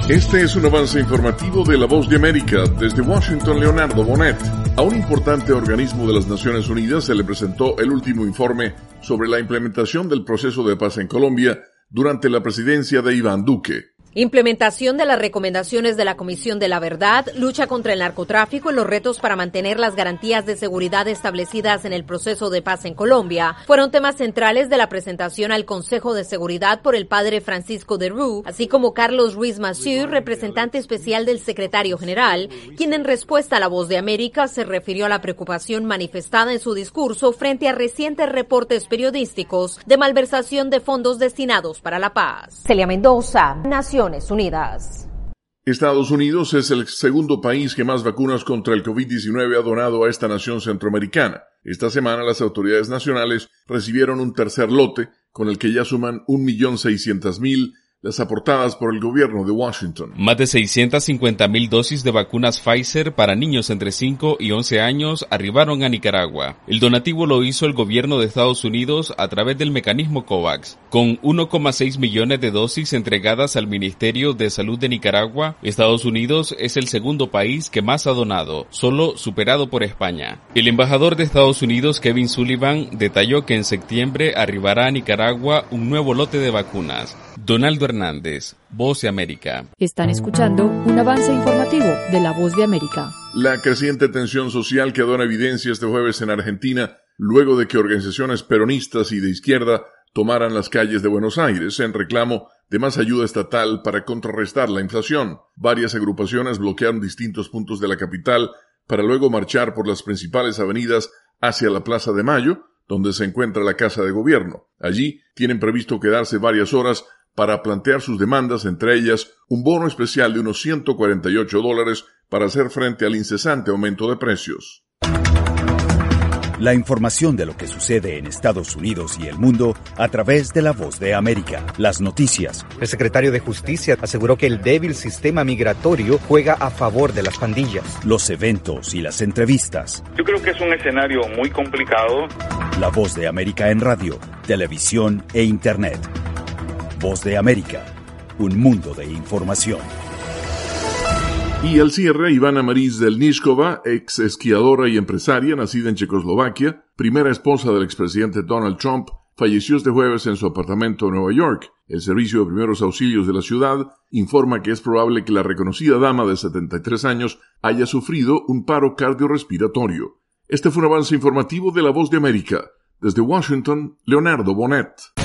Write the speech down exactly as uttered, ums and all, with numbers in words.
Este es un avance informativo de La Voz de América. Desde Washington, Leonardo Bonet. A un importante organismo de las Naciones Unidas se le presentó el último informe sobre la implementación del proceso de paz en Colombia durante la presidencia de Iván Duque. Implementación de las recomendaciones de la Comisión de la Verdad, lucha contra el narcotráfico y los retos para mantener las garantías de seguridad establecidas en el proceso de paz en Colombia fueron temas centrales de la presentación al Consejo de Seguridad por el padre Francisco de Rú, así como Carlos Ruiz Massieu, representante especial del secretario general, quien en respuesta a La Voz de América se refirió a la preocupación manifestada en su discurso frente a recientes reportes periodísticos de malversación de fondos destinados para la paz. Celia Mendoza, Nación Unidas. Estados Unidos es el segundo país que más vacunas contra el COVID diecinueve ha donado a esta nación centroamericana. Esta semana las autoridades nacionales recibieron un tercer lote, con el que ya suman un millón seiscientas mil las aportadas por el gobierno de Washington. Más de seiscientas cincuenta mil dosis de vacunas Pfizer para niños entre cinco y once años arribaron a Nicaragua. El donativo lo hizo el gobierno de Estados Unidos a través del mecanismo COVAX. Con uno coma seis millones de dosis entregadas al Ministerio de Salud de Nicaragua, Estados Unidos es el segundo país que más ha donado, solo superado por España. El embajador de Estados Unidos, Kevin Sullivan, detalló que en septiembre arribará a Nicaragua un nuevo lote de vacunas. Donaldo Hernández, Voz de América. Están escuchando un avance informativo de La Voz de América. La creciente tensión social quedó en evidencia este jueves en Argentina, luego de que organizaciones peronistas y de izquierda tomaran las calles de Buenos Aires en reclamo de más ayuda estatal para contrarrestar la inflación. Varias agrupaciones bloquearon distintos puntos de la capital para luego marchar por las principales avenidas hacia la Plaza de Mayo, donde se encuentra la Casa de Gobierno. Allí tienen previsto quedarse varias horas para plantear sus demandas, entre ellas un bono especial de unos ciento cuarenta y ocho dólares para hacer frente al incesante aumento de precios. La información de lo que sucede en Estados Unidos y el mundo a través de La Voz de América. Las noticias. El secretario de Justicia aseguró que el débil sistema migratorio juega a favor de las pandillas. Los eventos y las entrevistas. Yo creo que es un escenario muy complicado. La Voz de América en radio, televisión e Internet. Voz de América, un mundo de información. Y al cierre, Ivana Marín Zelníčková, ex esquiadora y empresaria, nacida en Checoslovaquia, primera esposa del expresidente Donald Trump, falleció este jueves en su apartamento en Nueva York. El Servicio de Primeros Auxilios de la ciudad informa que es probable que la reconocida dama de setenta y tres años haya sufrido un paro cardiorrespiratorio. Este fue un avance informativo de La Voz de América. Desde Washington, Leonardo Bonet.